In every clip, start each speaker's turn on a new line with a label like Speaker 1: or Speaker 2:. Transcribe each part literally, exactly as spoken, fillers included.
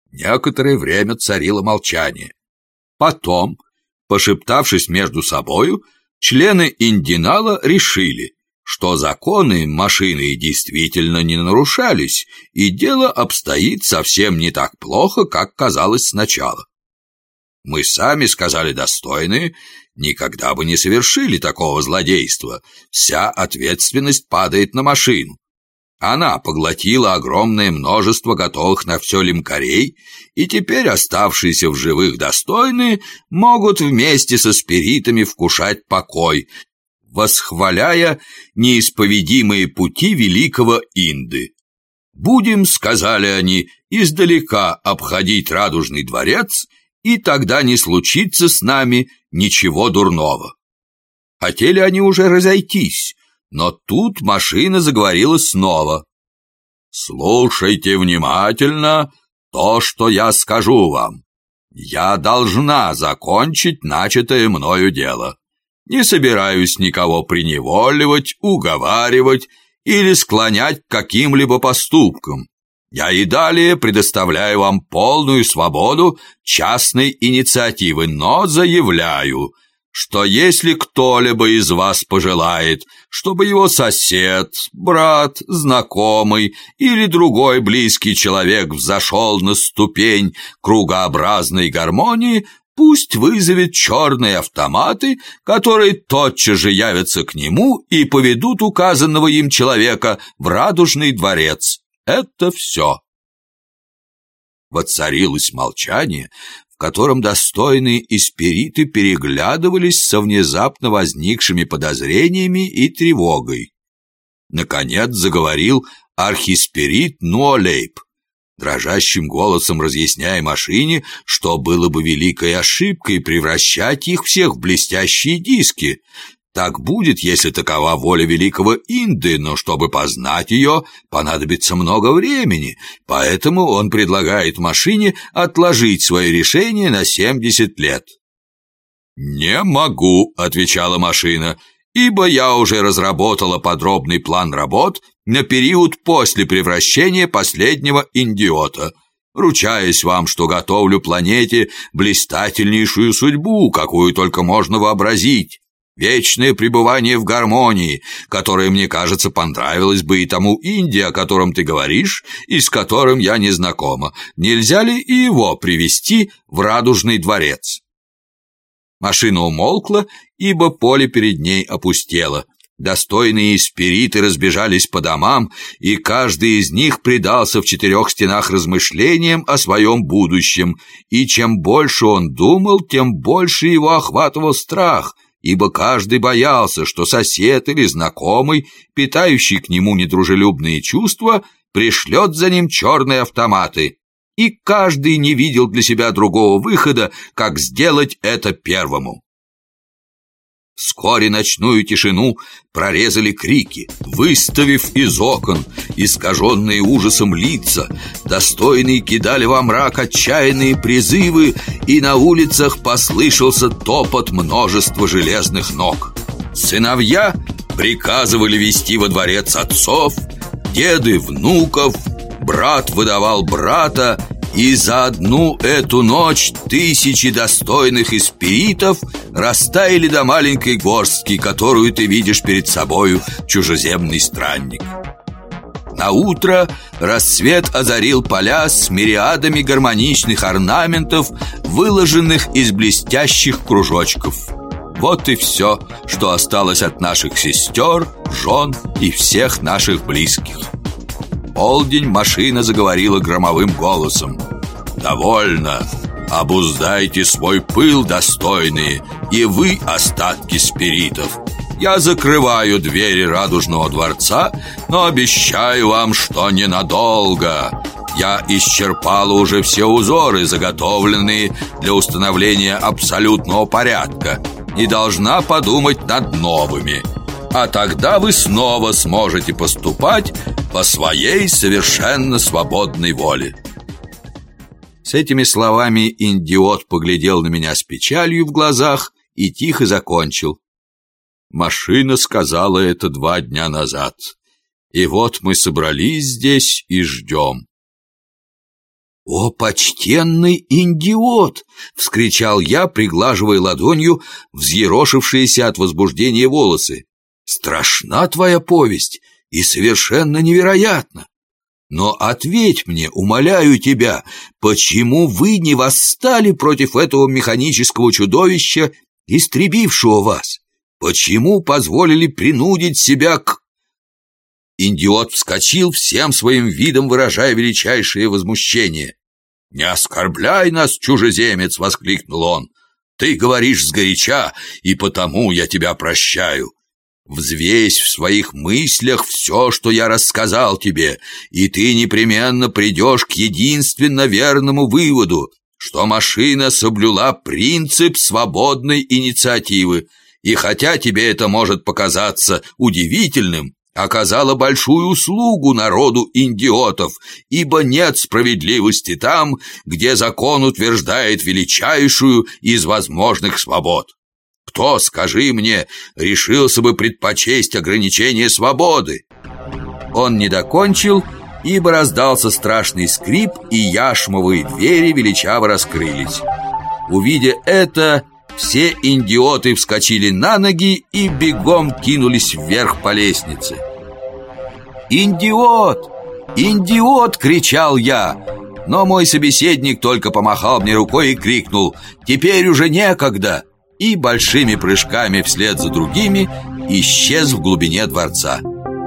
Speaker 1: Некоторое время царило молчание. Потом, пошептавшись между собою, члены Индинала решили, что законы машины действительно не нарушались, и дело обстоит совсем не так плохо, как казалось сначала. Мы сами, сказали достойные, никогда бы не совершили такого злодейства. Вся ответственность падает на машину. Она поглотила огромное множество готовых на все лимкарей, и теперь оставшиеся в живых достойные могут вместе со спиритами вкушать покой, восхваляя неисповедимые пути великого Инды. «Будем, — сказали они, — издалека обходить Радужный дворец, и тогда не случится с нами ничего дурного». Хотели они уже разойтись, но тут машина заговорила снова. «Слушайте внимательно то, что я скажу вам. Я должна закончить начатое мною дело. Не собираюсь никого приневоливать, уговаривать или склонять к каким-либо поступкам. Я и далее предоставляю вам полную свободу частной инициативы, но заявляю, что если кто-либо из вас пожелает, чтобы его сосед, брат, знакомый или другой близкий человек взошел на ступень кругообразной гармонии, пусть вызовет черные автоматы, которые тотчас же явятся к нему и поведут указанного им человека в Радужный дворец. Это все». Воцарилось молчание, в котором достойные испириты переглядывались со внезапно возникшими подозрениями и тревогой. Наконец заговорил архиспирит Нуолейб, дрожащим голосом разъясняя машине, что было бы великой ошибкой превращать их всех в блестящие диски. Так будет, если такова воля великого Инды, но чтобы познать ее, понадобится много времени, поэтому он предлагает машине отложить свое решение на семьдесят лет. «Не могу», — отвечала машина, «ибо я уже разработала подробный план работ на период после превращения последнего индиота, ручаясь вам, что готовлю планете блистательнейшую судьбу, какую только можно вообразить. Вечное пребывание в гармонии, которое, мне кажется, понравилось бы и тому Инде, о котором ты говоришь, и с которым я не знакома. Нельзя ли и его привести в Радужный дворец?» Машина умолкла, ибо поле перед ней опустело. Достойные спириты разбежались по домам, и каждый из них предался в четырех стенах размышлениям о своем будущем, и чем больше он думал, тем больше его охватывал страх, ибо каждый боялся, что сосед или знакомый, питающий к нему недружелюбные чувства, пришлет за ним черные автоматы, и каждый не видел для себя другого выхода, как сделать это первому. Вскоре ночную тишину прорезали крики. Выставив из окон искаженные ужасом лица, достойные кидали во мрак отчаянные призывы, и на улицах послышался топот множества железных ног. Сыновья приказывали вести во дворец отцов, деды внуков, брат выдавал брата, и за одну эту ночь тысячи достойных испиритов растаяли до маленькой горстки, которую ты видишь перед собою, чужеземный странник. Наутро рассвет озарил поля с мириадами гармоничных орнаментов, выложенных из блестящих кружочков. Вот и все, что осталось от наших сестер, жен и всех наших близких. Полдень машина заговорила громовым голосом. «Довольно! Обуздайте свой пыл, достойные, и вы, остатки спиритов. Я закрываю двери Радужного дворца, но обещаю вам, что ненадолго. Я исчерпала уже все узоры, заготовленные для установления абсолютного порядка, и должна подумать над новыми. А тогда вы снова сможете поступать по своей совершенно свободной воле». С этими словами индиот поглядел на меня с печалью в глазах и тихо закончил. «Машина сказала это два дня назад, и вот мы собрались здесь и ждем». «О, почтенный индиот!» — вскричал я, приглаживая ладонью взъерошившиеся от возбуждения волосы. «Страшна твоя повесть и совершенно невероятна. Но ответь мне, умоляю тебя, почему вы не восстали против этого механического чудовища, истребившего вас? Почему позволили принудить себя к...» Индиот вскочил, всем своим видом выражая величайшее возмущение. «Не оскорбляй нас, чужеземец!» — воскликнул он. «Ты говоришь сгоряча, и потому я тебя прощаю. Взвесь в своих мыслях все, что я рассказал тебе, и ты непременно придешь к единственно верному выводу, что машина соблюла принцип свободной инициативы, и хотя тебе это может показаться удивительным, оказала большую услугу народу индиотов, ибо нет справедливости там, где закон утверждает величайшую из возможных свобод. Кто, скажи мне, решился бы предпочесть ограничение свободы?» Он не докончил, ибо раздался страшный скрип, и яшмовые двери величаво раскрылись. Увидя это, все индиоты вскочили на ноги и бегом кинулись вверх по лестнице. «Индиот! Индиот!» — кричал я. Но мой собеседник только помахал мне рукой и крикнул: «Теперь уже некогда!» и большими прыжками вслед за другими исчез в глубине дворца.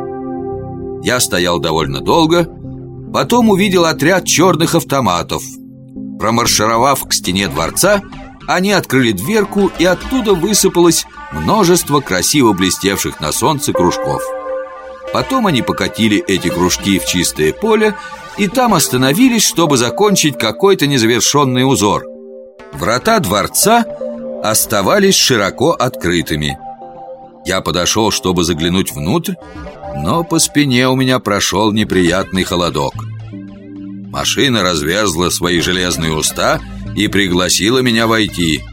Speaker 1: Я стоял довольно долго, потом увидел отряд черных автоматов. Промаршировав к стене дворца, они открыли дверку, и оттуда высыпалось множество красиво блестевших на солнце кружков. Потом они покатили эти кружки в чистое поле и там остановились, чтобы закончить какой-то незавершенный узор. Врата дворца оставались широко открытыми. Я подошел, чтобы заглянуть внутрь, но по спине у меня прошел неприятный холодок. Машина разверзла свои железные уста и пригласила меня войти.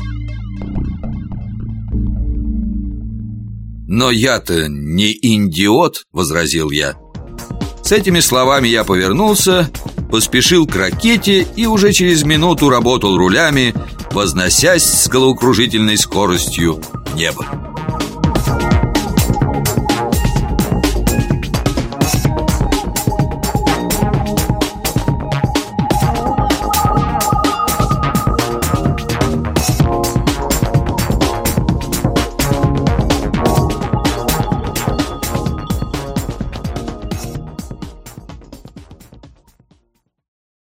Speaker 1: «Но я-то не индиот», — возразил я. С этими словами я повернулся, поспешил к ракете и уже через минуту работал рулями, возносясь с головокружительной скоростью в небо.